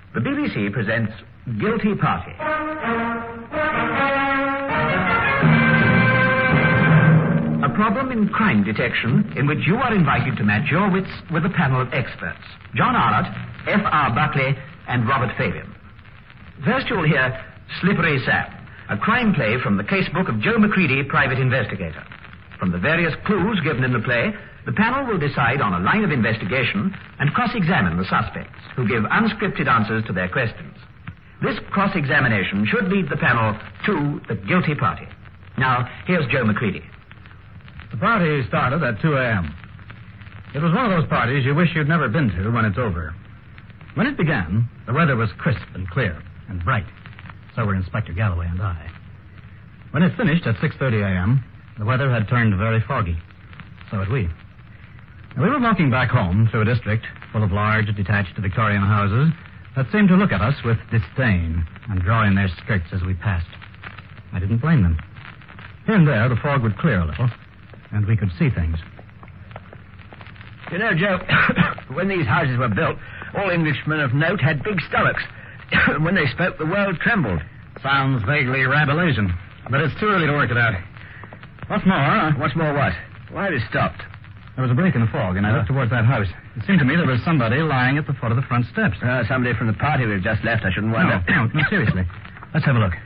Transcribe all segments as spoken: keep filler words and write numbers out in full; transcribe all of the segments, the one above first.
The B B C presents Guilty Party. A problem in crime detection in which you are invited to match your wits with a panel of experts. John Arnott, F R Buckley, and Robert Fabian. First you'll hear Slippery Sam, a crime play from the casebook of Joe Macready, private investigator. From the various clues given in the play, the panel will decide on a line of investigation and cross-examine the suspects, who give unscripted answers to their questions. This cross-examination should lead the panel to the guilty party. Now, here's Joe Macready. The party started at two a.m. It was one of those parties you wish you'd never been to when it's over. When it began, the weather was crisp and clear and bright. So were Inspector Galloway and I. When it finished at six thirty a.m., the weather had turned very foggy. So had we. We were walking back home through a district full of large, detached Victorian houses that seemed to look at us with disdain and draw in their skirts as we passed. I didn't blame them. Here and there, the fog would clear a little, and we could see things. You know, Joe, when these houses were built, all Englishmen of note had big stomachs. When they spoke, the world trembled. Sounds vaguely Rabelaisian, but it's too early to work it out. What's more, uh, What's more what? Why have you stopped? There was a break in the fog, and I looked towards that house. It seemed to me there was somebody lying at the foot of the front steps. Uh, somebody from the party we've just left, I shouldn't wonder. No, no, no, seriously. Let's have a look.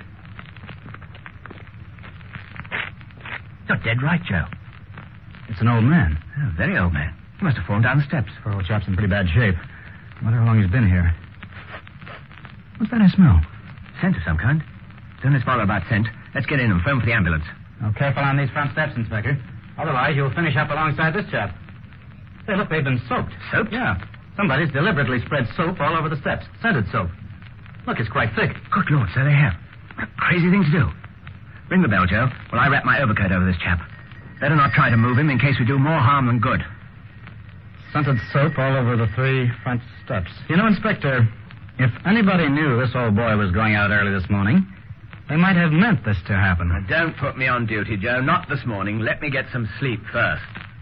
You're dead right, Joe. It's an old man. Oh, very old man. He must have fallen down the steps. Poor old chap's in pretty bad shape. I wonder how long he's been here. What's that I smell? Scent of some kind. Don't let's bother about scent. Let's get in and phone for the ambulance. Oh, careful on these front steps, Inspector. Otherwise, you'll finish up alongside this chap. Hey, look, they've been soaked. Soaked? Yeah. Somebody's deliberately spread soap all over the steps. Scented soap. Look, it's quite thick. Good Lord, so they have. A crazy thing to do. Ring the bell, Joe, while I wrap my overcoat over this chap. Better not try to move him in case we do more harm than good. Scented soap all over the three front steps. You know, Inspector, if anybody knew this old boy was going out early this morning, they might have meant this to happen. Now, don't put me on duty, Joe. Not this morning. Let me get some sleep first.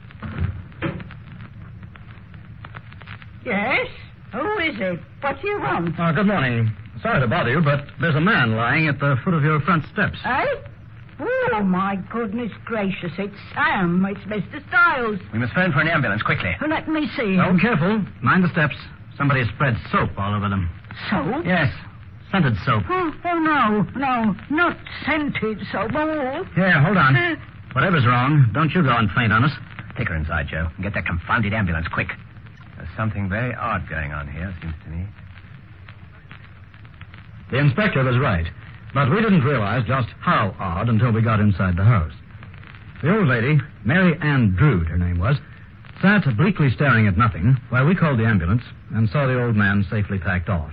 Yes? Who is it? What do you want? Oh, good morning. Sorry to bother you, but there's a man lying at the foot of your front steps. Eh? Oh, my goodness gracious. It's Sam. It's Mister Stiles. We must phone for an ambulance, quickly. Let me see Oh, him. careful. Mind the steps. Somebody has spread soap all over them. Soap? Yes. Scented soap. Oh, oh, no, no. Not scented soap. Oh. Here, hold on. Uh, Whatever's wrong, don't you go and faint on us. Take her inside, Joe, and get that confounded ambulance, quick. There's something very odd going on here, seems to me. The inspector was right, but we didn't realize just how odd until we got inside the house. The old lady, Mary Ann Drood, her name was, sat bleakly staring at nothing while we called the ambulance and saw the old man safely packed off.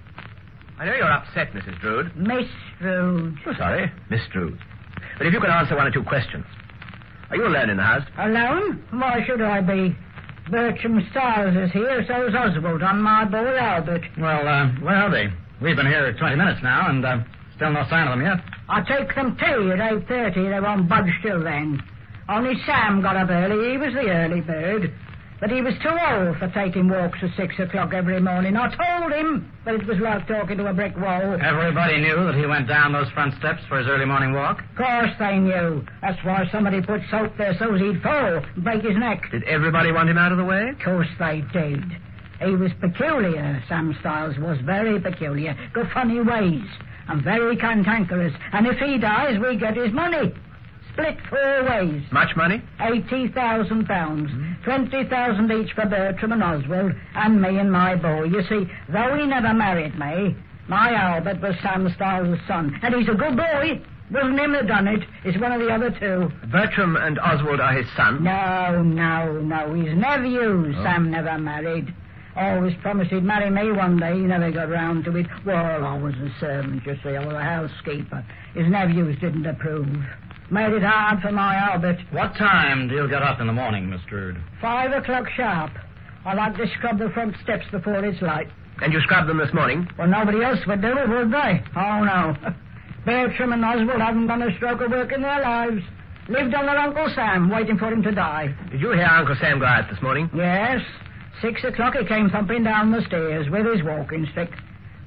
I know you're upset, Missus Drood. Miss Drood. Oh, sorry, Miss Drood. But if you could answer one or two questions. Are you alone in the house? Alone? Why should I be? Bertram Stiles is here, so is Oswald on my boy Albert. Well, uh, where are they? We've been here twenty minutes now, and uh, still no sign of them yet. I take them tea at eight thirty. They won't budge till then. Only Sam got up early. He was the early bird. But he was too old for taking walks at six o'clock every morning. I told him, but it was like talking to a brick wall. Everybody knew that he went down those front steps for his early morning walk? Of course they knew. That's why somebody put soap there so he'd fall and break his neck. Did everybody want him out of the way? Of course they did. He was peculiar, Sam Stiles was very peculiar. Got funny ways and very cantankerous. And if he dies, we get his money. Split four ways. Much money? Eighty thousand pounds. Mm-hmm. Twenty thousand each for Bertram and Oswald, and me and my boy. You see, though he never married me, my Albert was Sam Stiles' son. And he's a good boy. Wasn't him that done it. It's one of the other two. Bertram and Oswald are his sons? No, no, no. His nephews. Oh. Sam never married. Always promised he'd marry me one day. He never got round to it. Well, I was a servant, you see. I was a housekeeper. His nephews didn't approve. Made it hard for my Albert. What time do you get up in the morning, Miss Drood? Five o'clock sharp. I like to scrub the front steps before it's light. And you scrubbed them this morning? Well, nobody else would do it, would they? Oh, no. Bertram and Oswald haven't done a stroke of work in their lives. Lived on their Uncle Sam, waiting for him to die. Did you hear Uncle Sam go out this morning? Yes. Six o'clock he came thumping down the stairs with his walking stick.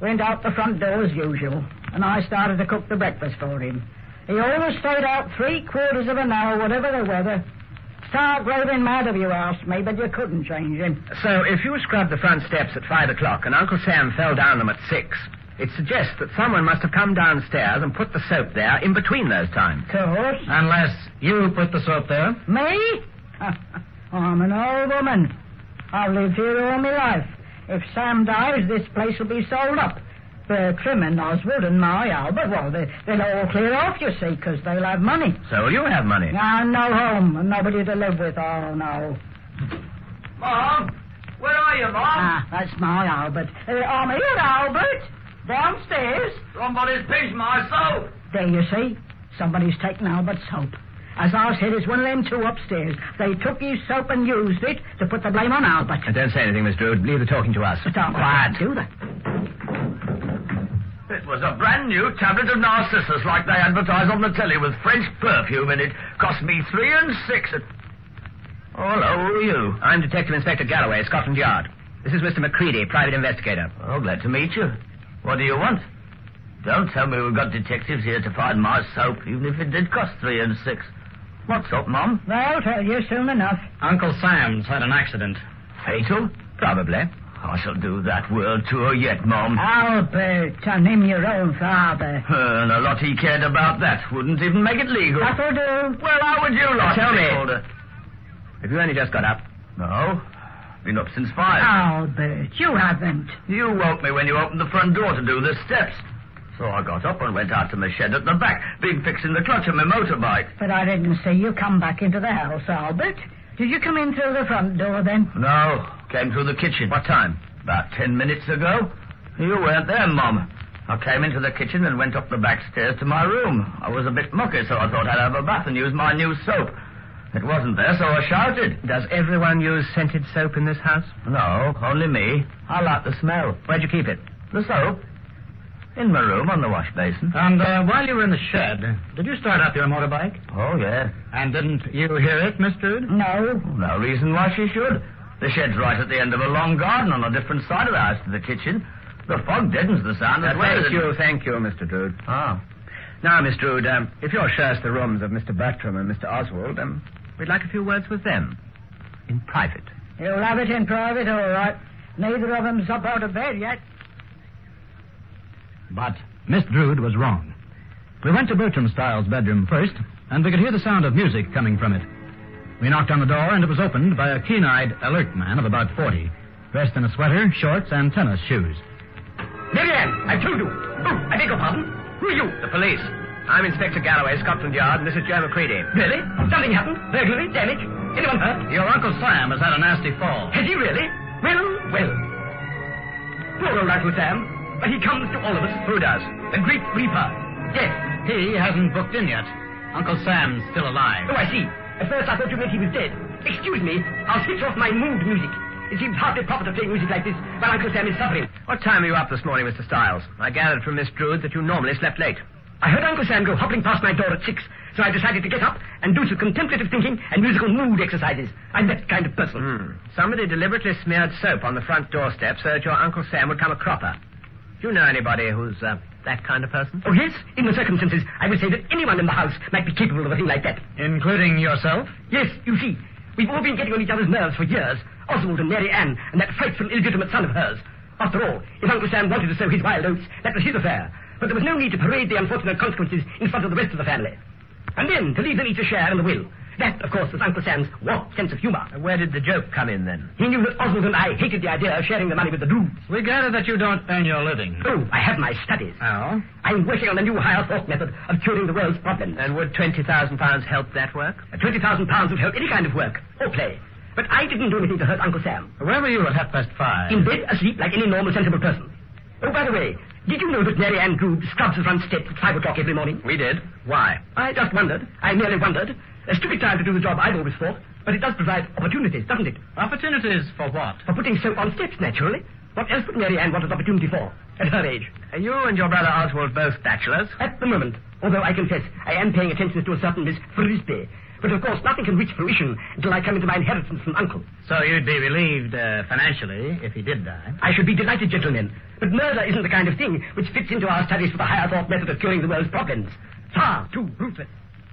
went out the front door as usual, and I started to cook the breakfast for him. He always stayed out three quarters of an hour, whatever the weather. Stark raving mad if you asked me, but you couldn't change him. So, if you scrubbed the front steps at five o'clock and Uncle Sam fell down them at six, it suggests that someone must have come downstairs and put the soap there in between those times. Of course. Unless you put the soap there. Me? I'm an old woman. I've lived here all my life. If Sam dies, this place will be sold up. Bertram and Oswald and my Albert, well, they, they'll all clear off, you see, because they'll have money. So will you have money? And no home, and nobody to live with, oh, no. Mom? Where are you, Mom? Ah, that's my Albert. Uh, I'm here, Albert. Downstairs. Somebody's pinched my soap. There you see. Somebody's taken Albert's soap. As I said, it's one of them two upstairs. They took his soap and used it to put the blame on Albert. Uh, don't say anything, Miss Drood. Leave the talking to us. Stop quiet. Do that. It was a brand new tablet of Narcissus like they advertise on the telly with French perfume in it. Cost me three and six at... Oh, hello, who are you? I'm Detective Inspector Galloway, Scotland Yard. This is Mister Macready, private investigator. Oh, glad to meet you. What do you want? Don't tell me we've got detectives here to find my soap, even if it did cost three and six. What soap, Mom? They'll tell you soon enough. Uncle Sam's had an accident. Fatal? Probably. I shall do that world tour yet, Mom. Albert, and him your own father. Uh, and a lot he cared about that wouldn't even make it legal. That'll do. Well, how would you lot Tell me. Older? Have you only just got up? No. Been up since five. Albert, you haven't. You woke me when you opened the front door to do the steps. So I got up and went out to my shed at the back, been fixing the clutch of my motorbike. But I didn't see you come back into the house, Albert. Did you come in through the front door then? No. Came through the kitchen. What time? About ten minutes ago. You weren't there, Mum. I came into the kitchen and went up the back stairs to my room. I was a bit mucky, so I thought I'd have a bath and use my new soap. It wasn't there, so I shouted. Does everyone use scented soap in this house? No, only me. I like the smell. Where'd you keep it? The soap. In my room on the wash basin. And uh, while you were in the shed, did you start up your motorbike? Oh, yeah. And didn't you hear it, Miss Drood? No. No reason why she should. The shed's right at the end of a long garden on a different side of the house to the kitchen. The fog deadens the sound. Uh, thank you, thank you, Mister Drood. Ah. Now, Miss Drood, um, if you'll show us the rooms of Mister Bertram and Mister Oswald, um, we'd like a few words with them. In private. You'll have it in private, all right. Neither of them's up out of bed yet. But Miss Drood was wrong. We went to Bertram Styles' bedroom first, and we could hear the sound of music coming from it. We knocked on the door, and it was opened by a keen-eyed, alert man of about forty, dressed in a sweater, shorts, and tennis shoes. Marianne, I told you. Oh, I beg your pardon. Who are you? The police. I'm Inspector Galloway, Scotland Yard, and this is Joe Macready. Really? Something happened? Burglary? Damage? Anyone hurt? Your Uncle Sam has had a nasty fall. Has he really? Well, well. Poor old Uncle Sam. But he comes to all of us. Who does? The Great Reaper. Yes. He hasn't booked in yet. Uncle Sam's still alive. Oh, I see. At first I thought you meant he was dead. Excuse me, I'll switch off my mood music. It seems hardly proper to play music like this while Uncle Sam is suffering. What time were you up this morning, Mister Styles? I gathered from Miss Drood that you normally slept late. I heard Uncle Sam go hopping past my door at six, so I decided to get up and do some contemplative thinking and musical mood exercises. I'm that kind of person. Hmm. Somebody deliberately smeared soap on the front doorstep so that your Uncle Sam would come a cropper. Do you know anybody who's uh, that kind of person? Oh, yes. In the circumstances, I would say that anyone in the house might be capable of a thing like that. Including yourself? Yes, you see, we've all been getting on each other's nerves for years. Oswald and Mary Ann and that frightful illegitimate son of hers. After all, if Uncle Sam wanted to sow his wild oats, that was his affair. But there was no need to parade the unfortunate consequences in front of the rest of the family. And then, to leave them each a share in the will. That, of course, was Uncle Sam's warped sense of humor. Where did the joke come in, then? He knew that Oswald and I hated the idea of sharing the money with the Droods. We gather that you don't earn your living. Oh, I have my studies. Oh? I'm working on a new higher thought method of curing the world's problems. And would twenty thousand pounds help that work? Uh, twenty thousand pounds would help any kind of work, or play. But I didn't do anything to hurt Uncle Sam. Where were you at half past five? In bed, asleep, like any normal, sensible person. Oh, by the way, did you know that Mary Ann Drood scrubs the front steps at five o'clock every morning? We did. Why? I just wondered. I merely wondered. A stupid time to do the job, I've always thought. But it does provide opportunities, doesn't it? Opportunities for what? For putting soap on steps, naturally. What else would Mary Ann want an opportunity for, at her age? Are you and your brother Oswald both bachelors? At the moment. Although I confess, I am paying attention to a certain Miss Frisbee. But, of course, nothing can reach fruition until I come into my inheritance from Uncle. So you'd be relieved uh, financially if he did die? I should be delighted, gentlemen. But murder isn't the kind of thing which fits into our studies for the higher thought method of curing the world's problems. Far too ruthless.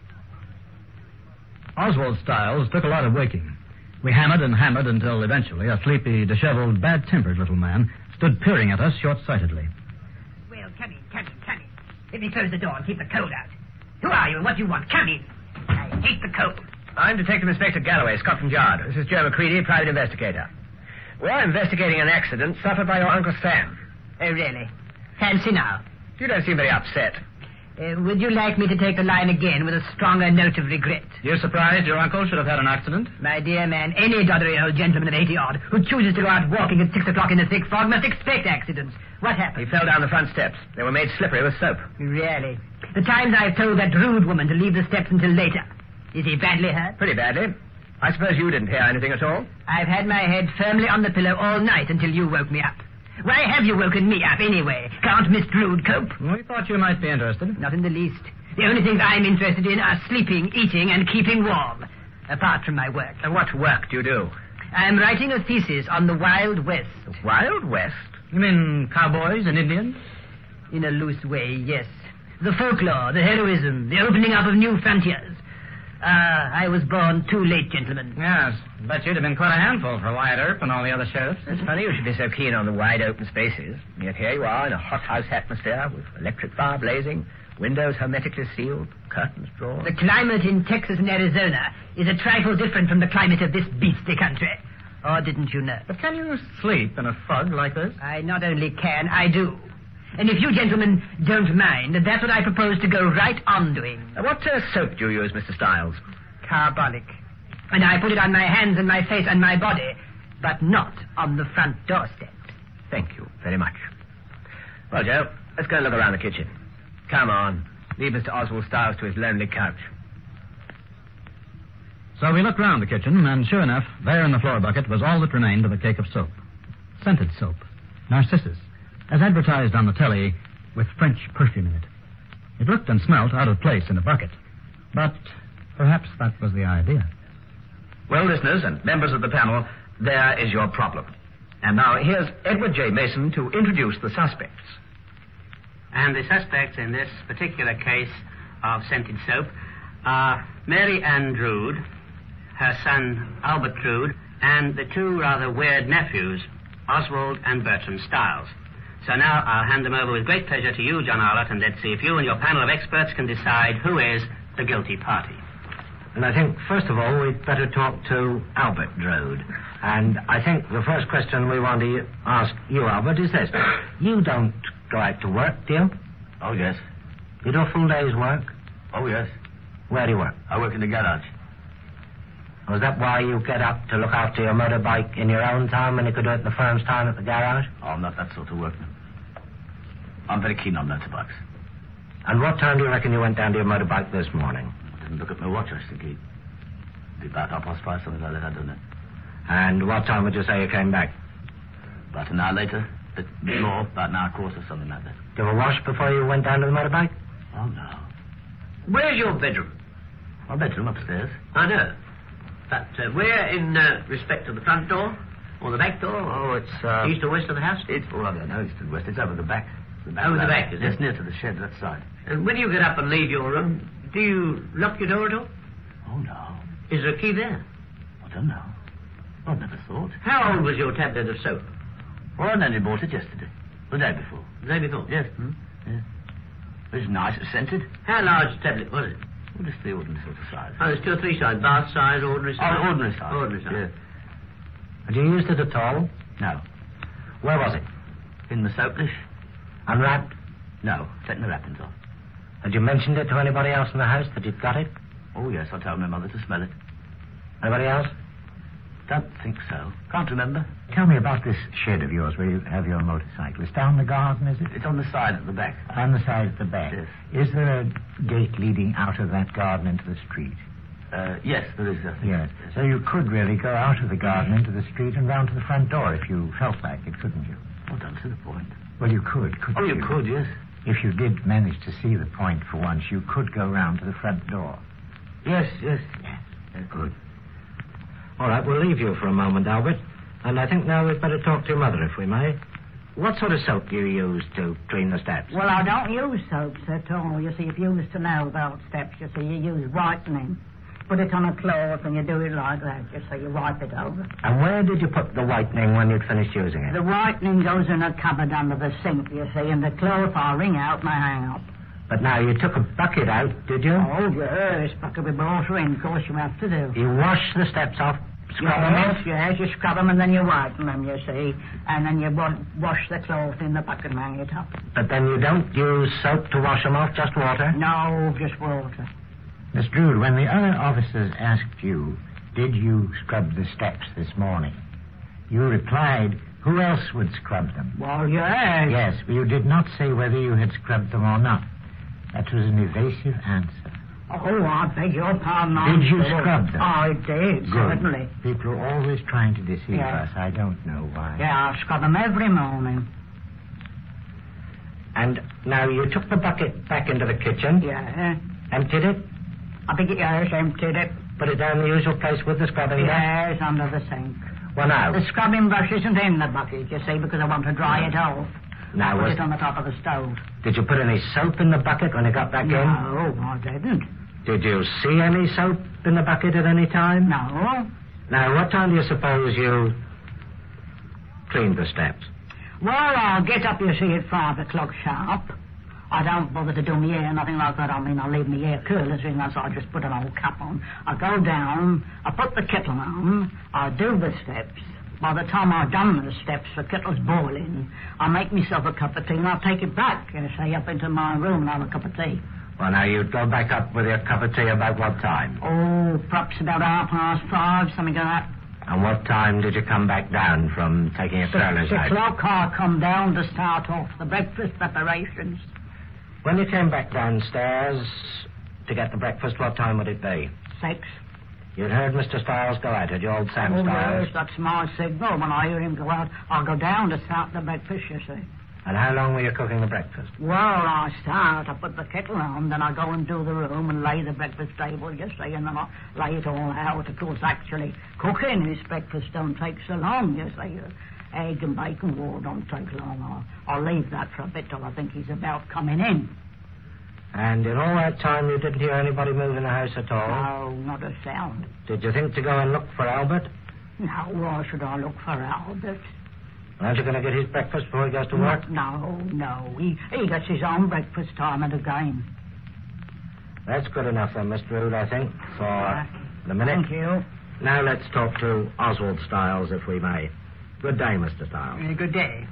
Oswald Stiles took a lot of waking. We hammered and hammered until eventually a sleepy, disheveled, bad-tempered little man stood peering at us short-sightedly. Well, come in, come in, come in. Let me close the door and keep the cold out. Who are you and what do you want? Come in. I hate the cold. I'm Detective Inspector Galloway, Scotland Yard. This is Joe McCready, private investigator. We're investigating an accident suffered by your Uncle Sam. Oh, really? Fancy now. You don't seem very upset. Uh, would you like me to take the line again with a stronger note of regret? You're surprised your uncle should have had an accident? My dear man, any doddering old gentleman of eighty-odd who chooses to go out walking at six o'clock in the thick fog must expect accidents. What happened? He fell down the front steps. They were made slippery with soap. Really? The times I've told that rude woman to leave the steps until later. Is he badly hurt? Pretty badly. I suppose you didn't hear anything at all? I've had my head firmly on the pillow all night until you woke me up. Why have you woken me up anyway? Can't Miss Drood cope? We thought you might be interested. Not in the least. The only things I'm interested in are sleeping, eating, and keeping warm. Apart from my work. And what work do you do? I'm writing a thesis on the Wild West. The Wild West? You mean cowboys and Indians? In a loose way, yes. The folklore, the heroism, the opening up of new frontiers. Ah, I was born too late, gentlemen. Yes, but you'd have been quite a handful for Wyatt Earp and all the other sheriffs. It's funny you should be so keen on the wide open spaces. Yet here you are in a hothouse atmosphere with electric fire blazing, windows hermetically sealed, curtains drawn. The climate in Texas and Arizona is a trifle different from the climate of this beastly country. Or didn't you know? But can you sleep in a fog like this? I not only can, I do. And if you gentlemen don't mind, that's what I propose to go right on doing. Uh, what uh, soap do you use, Mister Stiles? Carbolic. And I put it on my hands and my face and my body, but not on the front doorstep. Thank you very much. Well, Joe, let's go and look around the kitchen. Come on. Leave Mister Oswald Stiles to his lonely couch. So we looked round the kitchen, and sure enough, there in the floor bucket was all that remained of a cake of soap. Scented soap. Narcissus. As advertised on the telly, with French perfume in it. It looked and smelt out of place in a bucket. But perhaps that was the idea. Well, listeners and members of the panel, there is your problem. And now here's Edward J. Mason to introduce the suspects. And the suspects in this particular case of scented soap are Mary Ann Drood, her son Albert Drood, and the two rather weird nephews, Oswald and Bertram Stiles. So now I'll hand them over with great pleasure to you, John Arlott, and let's see if you and your panel of experts can decide who is the guilty party. And I think, first of all, we'd better talk to Albert Drood. And I think the first question we want to ask you, Albert, is this. You don't go out to work, do you? Oh, yes. You do a full day's work? Oh, yes. Where do you work? I work in the garage. Was that why you get up to look after your motorbike in your own time when you could do it in the firm's time at the garage? Oh, I'm not that sort of workman. I'm very keen on motorbikes. And what time do you reckon you went down to your motorbike this morning? I didn't look at my watch, I think it'd be about half past five, something like that, I don't know. And what time would you say you came back? About an hour later. A bit more, about an hour course or something like that. Did you have a wash before you went down to the motorbike? Oh, no. Where's your bedroom? My bedroom upstairs. I know. But uh, where in uh, respect to the front door? Or the back door? Oh, it's, uh... East or west of the house? It's, oh, I don't know, east and west. It's over the back. The back Over the ladder. back, is it? It's near to the shed, that side. And when you get up and leave your room, do you lock your door at all? Oh, no. Is there a key there? I don't know. I've never thought. How old was your tablet of soap? Well, I only bought it yesterday. The day before. The day before? Yes. Hmm? Yes. It was nice. It scented. How large a tablet was it? Well, just the ordinary sort of size. Oh, there's two or three sizes. Bath size, ordinary size? Oh, ordinary size. Ordinary size. Yes. Had you used it at all? No. Where was it? In the soap dish? Unwrapped? No. Taking the wrappings off. Had you mentioned it to anybody else in the house that you'd got it? Oh, yes. I told my mother to smell it. Anybody else? Don't think so. Can't remember. Tell me about this shed of yours where you have your motorcycle. It's down the garden, is it? It's on the side at the back. On the side at the back. Yes. Is there a gate leading out of that garden into the street? Uh, yes, there is, I think. Yes. So you could really go out of the garden into the street and round to the front door if you felt like it, couldn't you? Oh, don't see the point. Well, you could, couldn't Oh, you? you could, yes. If you did manage to see the point for once, you could go round to the front door. Yes, yes. Yes. Good. All right, we'll leave you for a moment, Albert. And I think now we'd better talk to your mother, if we may. What sort of soap do you use to clean the steps? Well, I don't use soaps at all. You see, if you used to know about steps, you see, you use whitening. Put it on a cloth and you do it like that, just so you wipe it over. And where did you put the whitening when you'd finished using it? The whitening goes in a cupboard under the sink, you see, and the cloth I wring out and I hang up. But now, you took a bucket out, did you? Oh, yes, bucket with water in, of course you have to do. You wash the steps off, scrub them Yes, off? yes, you scrub them and then you whiten them, you see. And then you wa- wash the cloth in the bucket and hang it up. But then you don't use soap to wash them off, just water? No, just water. Miss Drood, when the other officers asked you, did you scrub the steps this morning, you replied, who else would scrub them? Well, yes. Yes, but you did not say whether you had scrubbed them or not. That was an evasive answer. Oh, I beg your pardon. I'm Did you sure. scrub them? I did, Good. certainly. People are always trying to deceive Yeah. us. I don't know why. Yeah, I scrub them every morning. And now you took the bucket back into the kitchen, Yeah. emptied it, I think it, yes, emptied it. put it down the usual place with the scrubbing brush? Yes, under the sink. Well, now, The scrubbing brush isn't in the bucket, you see, because I want to dry it off. now I put was, it on the top of the stove. did you put any soap in the bucket when you got back in? No, I didn't. Did you see any soap in the bucket at any time? No. Now, what time do you suppose you cleaned the steps? Well, I'll get up, you see, at five o'clock sharp. I don't bother to do my hair, nothing like that. I mean, I leave my hair curlers in, so I just put an old cap on. I go down, I put the kettle on, I do the steps. By the time I've done the steps, the kettle's boiling. I make myself a cup of tea and I take it back, you say, up into my room and have a cup of tea. Well, now, you'd go back up with your cup of tea about what time? Oh, perhaps about half past five, something like that. And what time did you come back down from taking your curlers Six out? o'clock I come down to start off the breakfast preparations. When you came back downstairs to get the breakfast, what time would it be? Six. You'd heard Mister Stiles go out, had you, old Sam Oh, Stiles? yes, that's my signal. When I hear him go out, I'll go down to start the breakfast, you see. And how long were you cooking the breakfast? Well, I start, I put the kettle on, then I go into the room and lay the breakfast table, you see, and then I lay it all out. Of course, actually, cooking this breakfast don't take so long, you see. Egg and bacon war don't take long. I'll, I'll leave that for a bit till I think he's about coming in. And in all that time, you didn't hear anybody move in the house at all? No, not a sound. Did you think to go and look for Albert? No, why should I look for Albert? Aren't you going to get his breakfast before he goes to work? No, no. He, he gets his own breakfast time at a game. That's good enough then, Mister Rood, I think, for Uh, the minute. Thank you. Now let's talk to Oswald Stiles, if we may. Good day, Mister Stiles. Uh, good day.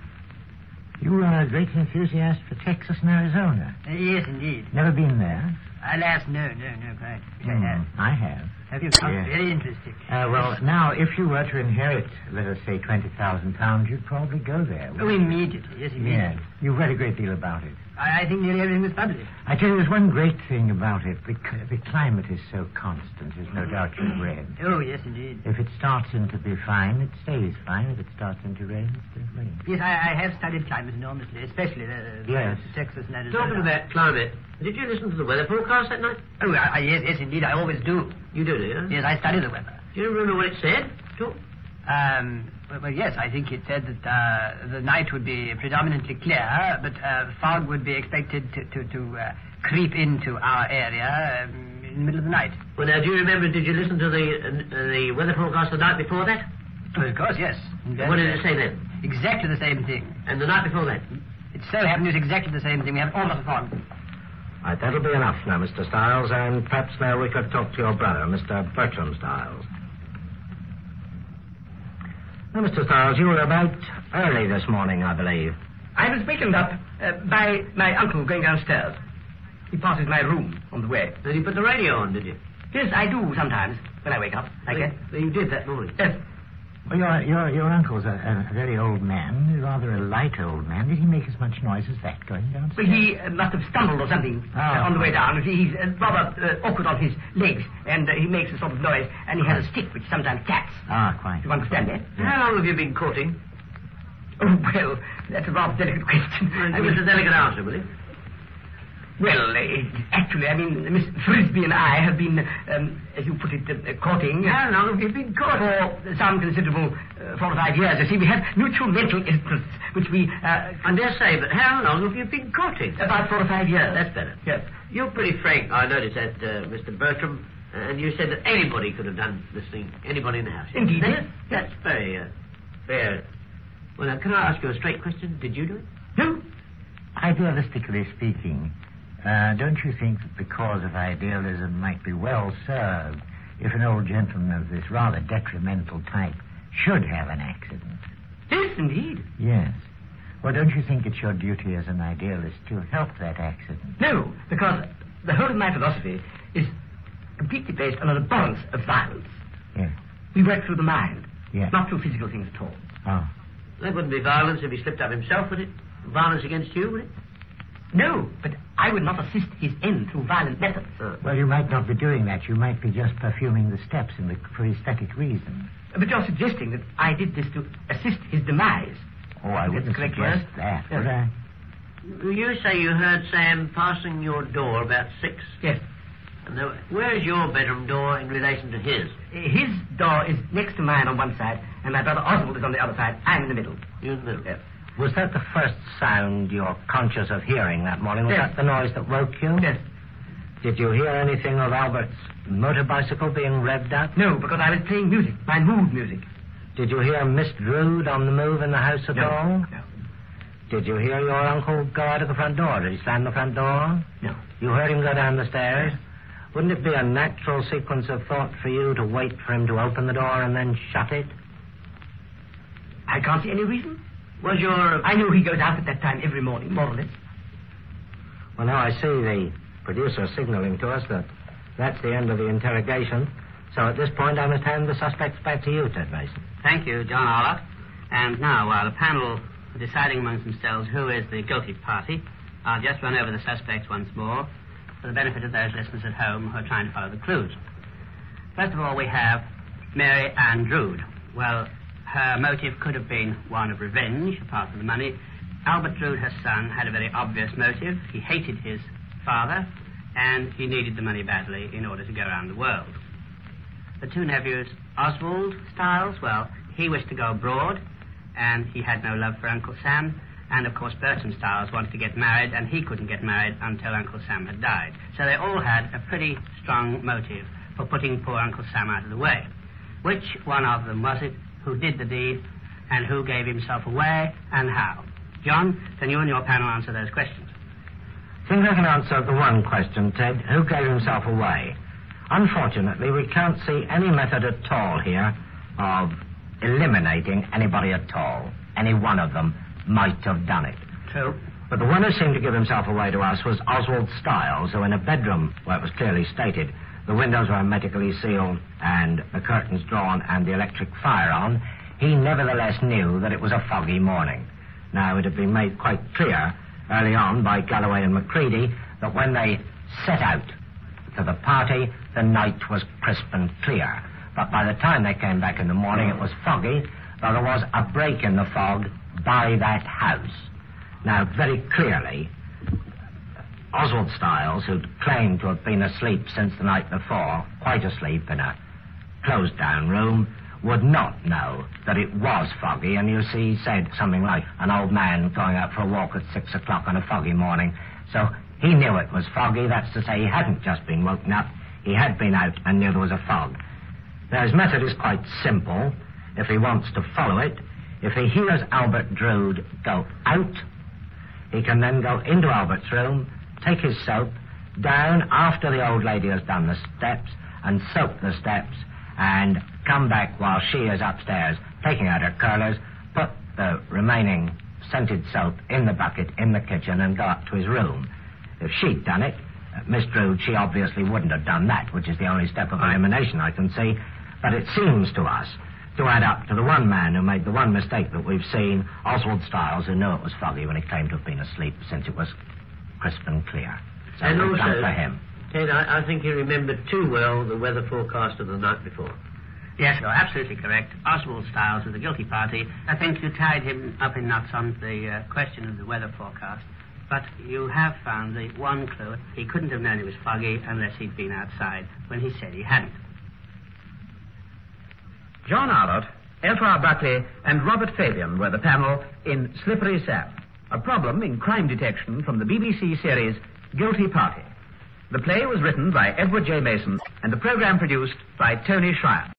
You are a great enthusiast for Texas and Arizona. Uh, yes, indeed. Never been there? Alas, no, no, no, quite. Which I Hmm, have. I have. Have you? Oh, Yes. very interesting. Uh, well, now, if you were to inherit, let us say, twenty thousand pounds, you'd probably go there. Oh, immediately. Yes, Yes. immediately. You've read a great deal about it. I, I think nearly everything was published. I tell you, there's one great thing about it. The, c- the climate is so constant, as no doubt you've read. Oh, yes, indeed. If it starts in to be fine, it stays fine. If it starts in to rain, it stays rain. Yes, I, I have studied climate enormously, especially the, the Yes. Texas and Arizona. Talking of that climate, did you listen to the weather forecast that night? Oh, I, I, yes, yes, indeed. I always do. You do, do you? Yes, I study the weather. Do you remember what it said? Talk. Um, well, well, yes, I think it said that uh, the night would be predominantly clear, but uh, fog would be expected to, to, to uh, creep into our area um, in the middle of the night. Well, now, do you remember, did you listen to the uh, the weather forecast the night before that? Oh, of course, yes. What did it say then? Exactly the same thing. And the night before that? It so happened it's exactly the same thing. We have almost a fog. Right, that'll be enough now, Mister Stiles, and perhaps now we could talk to your brother, Mister Bertram Stiles. Now, Mister Stiles, you were about early this morning, I believe. I was wakened up uh, by my uncle going downstairs. He passes my room on the way. Did you put the radio on, did you? Yes, I do sometimes when I wake up. I guess. You did that morning? Yes. Well, your, your, your uncle's a, a very old man, rather a light old man. Did he make as much noise as that going downstairs? Well, he uh, must have stumbled or something Oh. uh, on the way down. He's uh, rather uh, awkward on his legs, and uh, he makes a sort of noise, and he has a stick which sometimes taps. Ah, quite. Do you understand that? Yes. How long have you been courting? Oh, well, that's a rather delicate question. Give us a delicate answer, will you? Well, uh, actually, I mean, Miss Frisbee and I have been, um, as you put it, uh, courting. How long have you been courting? For some considerable uh, four or five years. You see, we have mutual mental interests, which we... Uh, I dare say, but how long have you been courting? About four or five years. That's better. Yes. You're pretty frank, I noticed that, uh, Mister Bertram, and you said that anybody could have done this thing, anybody in the house. Indeed. That, that's very uh, fair. Well, now, can I ask you a straight question? Did you do it? No. Idealistically speaking, uh, don't you think that the cause of idealism might be well served if an old gentleman of this rather detrimental type should have an accident? Yes, indeed. Yes. Well, don't you think it's your duty as an idealist to help that accident? No, because the whole of my philosophy is completely based on an abhorrence of violence. Yes. We work through the mind, Yes. not through physical things at all. Oh. That wouldn't be violence if he slipped up himself, would it? Violence against you, would it? No, but I would not assist his end through violent methods. Uh, Well, you might not be doing that. You might be just perfuming the steps in the, for aesthetic reasons. But you're suggesting that I did this to assist his demise. Oh, I That's wouldn't correct, suggest yes? that, Yes. would I? you say you heard Sam passing your door about six. Yes. And there, where is your bedroom door in relation to his? His door is next to mine on one side, and my brother Oswald is on the other side. I'm in the middle. You in the middle. Yes. Was that the first sound you're conscious of hearing that morning? Was Yes. that the noise that woke you? Yes. Did you hear anything of Albert's motor bicycle being revved up? No, because I was playing music, my mood music. Did you hear Miss Drood on the move in the house at No. all? No. Did you hear your uncle go out of the front door? Did he slam the front door? No. You heard him go down the stairs? Wouldn't it be a natural sequence of thought for you to wait for him to open the door and then shut it? I can't see any reason. Was your... I knew he goes out at that time every morning, more or less. Well, now I see the producer signaling to us that that's the end of the interrogation. So at this point, I must hand the suspects back to you, Ted Mason. Thank you, John Arlott. And now, while the panel are deciding amongst themselves who is the guilty party, I'll just run over the suspects once more for the benefit of those listeners at home who are trying to follow the clues. First of all, we have Mary Ann Drood. Well, her motive could have been one of revenge, apart from the money. Albert Drood, her son, had a very obvious motive. He hated his father, and he needed the money badly in order to go around the world. The two nephews, Oswald Stiles, well, he wished to go abroad, and he had no love for Uncle Sam. And, of course, Bertram Stiles wanted to get married, and he couldn't get married until Uncle Sam had died. So they all had a pretty strong motive for putting poor Uncle Sam out of the way. Which one of them was it who did the deed, and who gave himself away, and how? John, can you and your panel answer those questions? I think I can answer the one question, Ted. Who gave himself away? Unfortunately, we can't see any method at all here of eliminating anybody at all. Any one of them might have done it. True. But the one who seemed to give himself away to us was Oswald Stiles, who in a bedroom where it was clearly stated the windows were hermetically sealed and the curtains drawn and the electric fire on, he nevertheless knew that it was a foggy morning. Now, it had been made quite clear early on by Galloway and Macready that when they set out to the party, the night was crisp and clear. But by the time they came back in the morning, it was foggy, though there was a break in the fog by that house. Now, very clearly, Oswald Stiles, who'd claimed to have been asleep since the night before, quite asleep in a closed-down room, would not know that it was foggy, and you see, he said something like an old man going out for a walk at six o'clock on a foggy morning. So he knew it was foggy. That's to say, he hadn't just been woken up. He had been out and knew there was a fog. Now, his method is quite simple. If he wants to follow it, if he hears Albert Drood go out, he can then go into Albert's room, take his soap, down after the old lady has done the steps, and soap the steps, and come back while she is upstairs, taking out her curlers, put the remaining scented soap in the bucket in the kitchen, and go up to his room. If she'd done it, uh, Miss Drood, she obviously wouldn't have done that, which is the only step of elimination I can see. But it seems to us to add up to the one man who made the one mistake that we've seen, Oswald Stiles, who knew it was foggy when he claimed to have been asleep, since it was crisp and clear. So And we've also, done for him. Ted, I, I think he remembered too well the weather forecast of the night before. Yes, you're absolutely correct. Oswald Stiles was the guilty party. I think you tied him up in knots on the uh, question of the weather forecast. But you have found the one clue. He couldn't have known it was foggy unless he'd been outside when he said he hadn't. John Arlott, F R Buckley, and Robert Fabian were the panel in Slippery Sam, a problem in crime detection from the B B C series Guilty Party. The play was written by Edward J. Mason and the program produced by Tony Schreier.